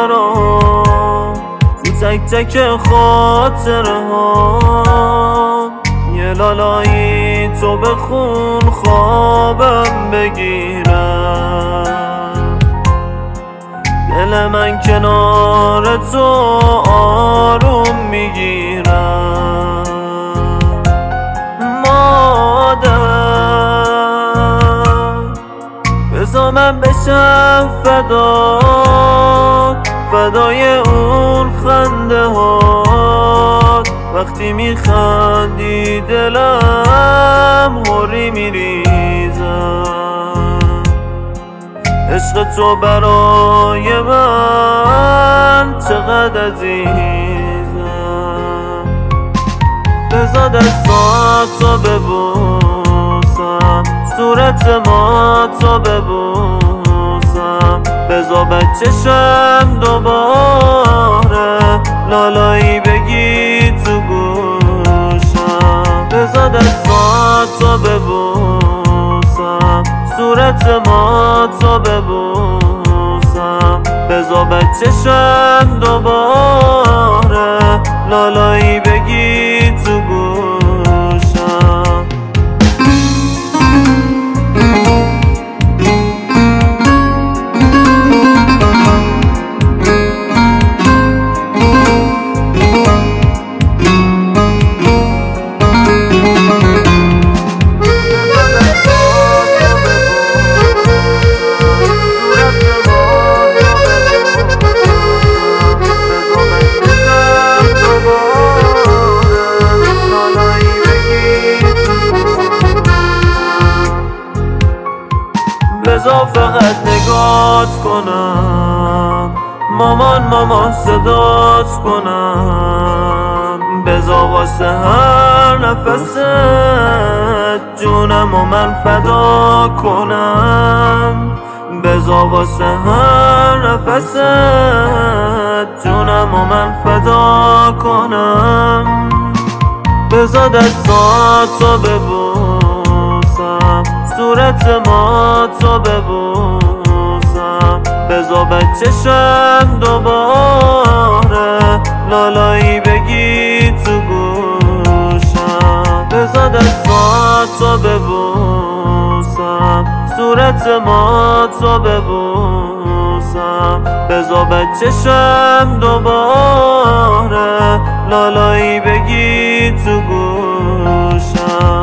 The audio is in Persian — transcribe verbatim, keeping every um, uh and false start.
برام تو تک تک خاطره ها. یه لالایی تو بخون خوابم بگیرم، دل من کنار تو آروم میگیرم. مادر بذار من بشم فدا، فدای اون خنده هات. وقتی میخندی دلم هوری میریزم. عشق تو برای من چقدر عزیزم. بذار دستاتو ببوسم، صورت ما تو ببوسم. بذار بچشم دوباره لالایی بگی تو گوشم. بذار دستاتو ببوسم، صورت ما تو ببوسم. بذار بچشم دوباره لالایی بگی تو گوشم. بذار فقط نگات کنم، مامان مامان صدات کنم. بذار واسه هر نفست جونم و من فدا کنم. بذار واسه هر نفست جونم و من فدا کنم. بذار دستاتو ببوسم، صورت ما تو ببوسم. بذار بچشم دوباره لالایی بگی تو گوشم. بذار دستاتو ببوسم، صورت ما تو ببوسم. بذار بچشم دوباره لالایی بگی تو گوشم.